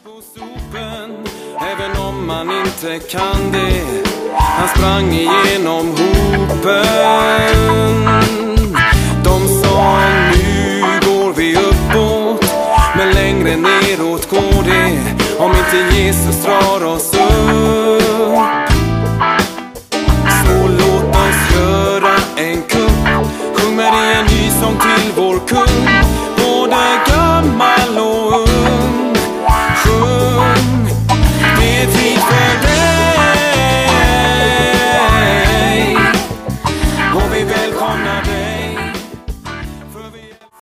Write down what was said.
på sopen, även om man inte kan det. Han sprang igenom hopen.